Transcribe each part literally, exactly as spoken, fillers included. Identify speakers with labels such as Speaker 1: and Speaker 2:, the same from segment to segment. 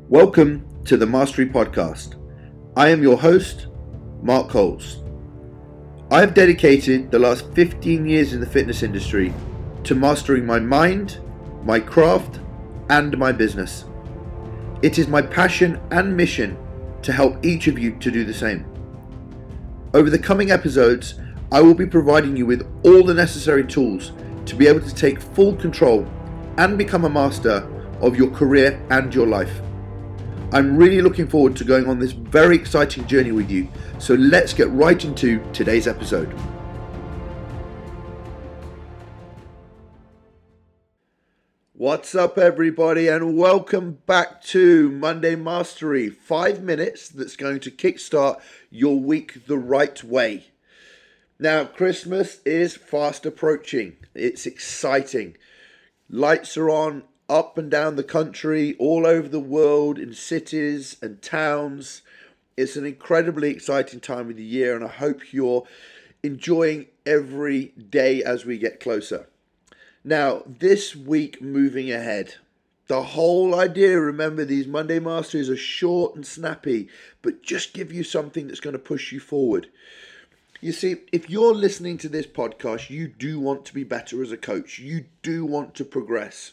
Speaker 1: Welcome to the Mastery Podcast. I am your host, Mark Coles. I have dedicated the last fifteen years in the fitness industry to mastering my mind, my craft, and my business. It is my passion and mission to help each of you to do the same. Over the coming episodes, I will be providing you with all the necessary tools to be able to take full control and become a master of your career and your life. I'm really looking forward to going on this very exciting journey with you, so let's get right into today's episode. What's up, everybody, and welcome back to Monday Mastery. Five minutes that's going to kickstart your week the right way. Now, Christmas is fast approaching. It's exciting. Lights are on up and down the country, all over the world, in cities and towns. It's an incredibly exciting time of the year, and I hope you're enjoying every day as we get closer. Now, this week moving ahead, the whole idea, remember, these Monday Masteries are short and snappy, but just give you something that's going to push you forward. You see, if you're listening to this podcast, you do want to be better as a coach. You do want to progress.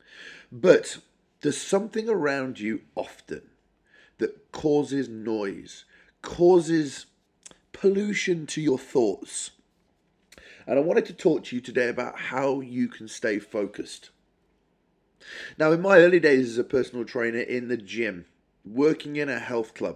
Speaker 1: But there's something around you often that causes noise, causes pollution to your thoughts. And I wanted to talk to you today about how you can stay focused. Now, in my early days as a personal trainer in the gym, working in a health club,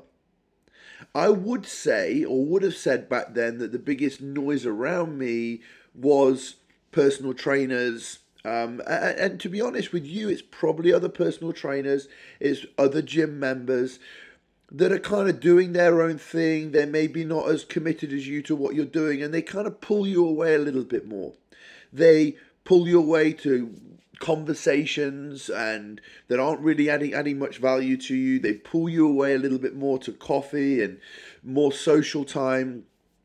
Speaker 1: I would say, or would have said back then, that the biggest noise around me was personal trainers. Um, and, and to be honest with you, it's probably other personal trainers, it's other gym members that are kind of doing their own thing. They're maybe not as committed as you to what you're doing, and they kind of pull you away a little bit more. They pull you away to conversations and that aren't really adding adding much value to you. They pull you away a little bit more to coffee and more social time.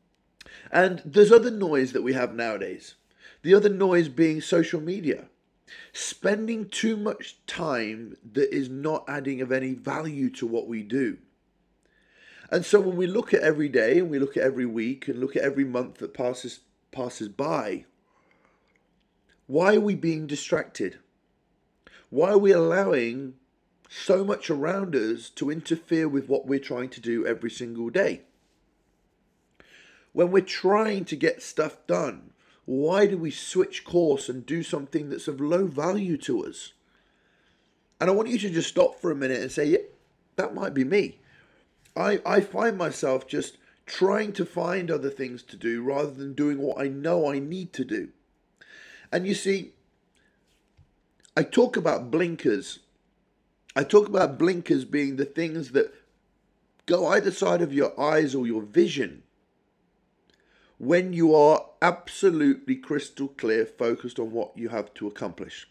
Speaker 1: And there's other noise that we have nowadays. The other noise being social media. Spending too much time that is not adding of any value to what we do. And so when we look at every day and we look at every week and look at every month that passes passes by, why are we being distracted? Why are we allowing so much around us to interfere with what we're trying to do every single day? When we're trying to get stuff done, why do we switch course and do something that's of low value to us? And I want you to just stop for a minute and say, yeah, that might be me. I, I find myself just trying to find other things to do rather than doing what I know I need to do. And you see, I talk about blinkers. I talk about blinkers being the things that go either side of your eyes or your vision when you are absolutely crystal clear, focused on what you have to accomplish.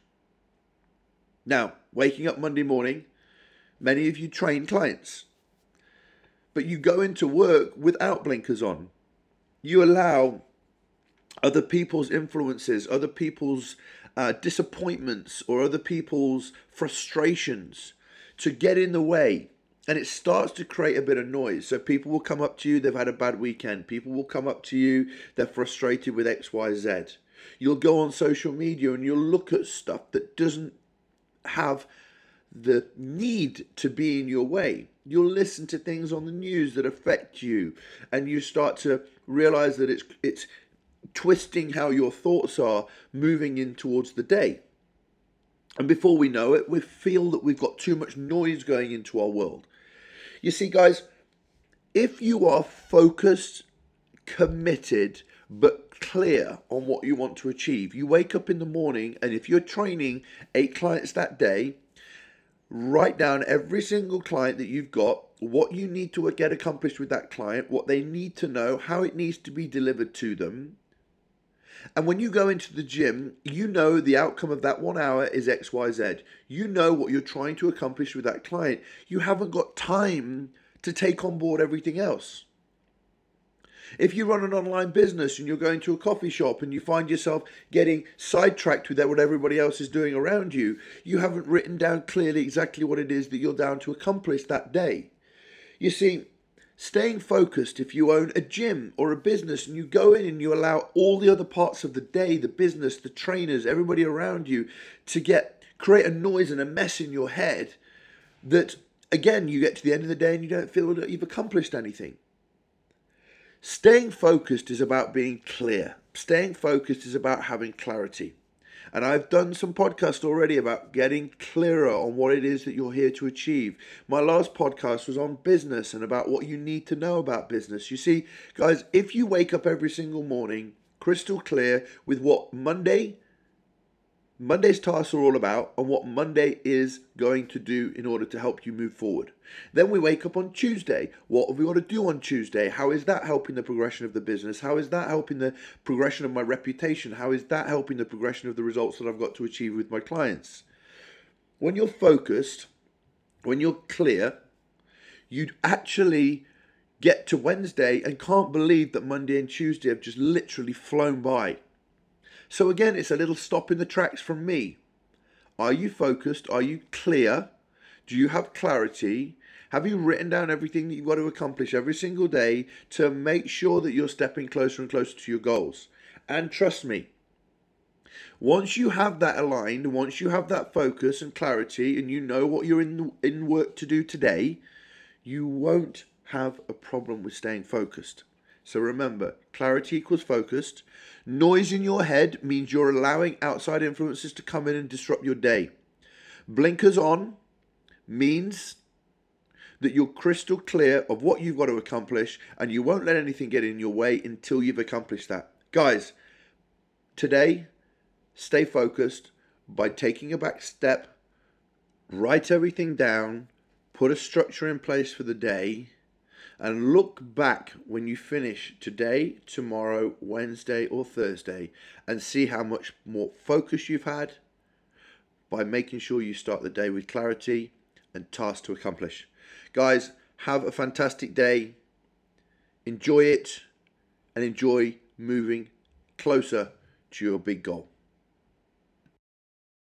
Speaker 1: Now, waking up Monday morning, many of you train clients, but you go into work without blinkers on. You allow other people's influences, other people's uh, disappointments, or other people's frustrations to get in the way. And it starts to create a bit of noise. So people will come up to you, they've had a bad weekend. People will come up to you, they're frustrated with X, Y, Z. You'll go on social media and you'll look at stuff that doesn't have the need to be in your way. You'll listen to things on the news that affect you, and you start to realize that it's it's twisting how your thoughts are moving in towards the day. And before we know it, we feel that we've got too much noise going into our world. You see, guys, if you are focused, committed, but clear on what you want to achieve, you wake up in the morning, and if you're training eight clients that day, write down every single client that you've got, what you need to get accomplished with that client, what they need to know, how it needs to be delivered to them. And when you go into the gym, you know the outcome of that one hour is X, Y, Z. You know what you're trying to accomplish with that client. You haven't got time to take on board everything else. If you run an online business and you're going to a coffee shop and you find yourself getting sidetracked with what everybody else is doing around you, you haven't written down clearly exactly what it is that you're down to accomplish that day. You see, staying focused, if you own a gym or a business and you go in and you allow all the other parts of the day, the business, the trainers, everybody around you to get create a noise and a mess in your head, that again, you get to the end of the day and you don't feel that you've accomplished anything. Staying focused is about being clear. Staying focused is about having clarity. And I've done some podcasts already about getting clearer on what it is that you're here to achieve. My last podcast was on business and about what you need to know about business. You see, guys, if you wake up every single morning crystal clear with what Monday Monday's tasks are all about and what Monday is going to do in order to help you move forward. Then we wake up on Tuesday. What have we got to do on Tuesday? How is that helping the progression of the business? How is that helping the progression of my reputation? How is that helping the progression of the results that I've got to achieve with my clients? When you're focused, when you're clear, you'd actually get to Wednesday and can't believe that Monday and Tuesday have just literally flown by. So again, it's a little stop in the tracks from me. Are you focused? Are you clear? Do you have clarity? Have you written down everything that you've got to accomplish every single day to make sure that you're stepping closer and closer to your goals? And trust me, once you have that aligned, once you have that focus and clarity and you know what you're in, in work to do today, you won't have a problem with staying focused. So remember, clarity equals focused. Noise in your head means you're allowing outside influences to come in and disrupt your day. Blinkers on means that you're crystal clear of what you've got to accomplish and you won't let anything get in your way until you've accomplished that. Guys, today, stay focused by taking a back step, write everything down, put a structure in place for the day, and look back when you finish today, tomorrow, Wednesday or Thursday and see how much more focus you've had by making sure you start the day with clarity and tasks to accomplish. Guys, have a fantastic day. Enjoy it and enjoy moving closer to your big goal.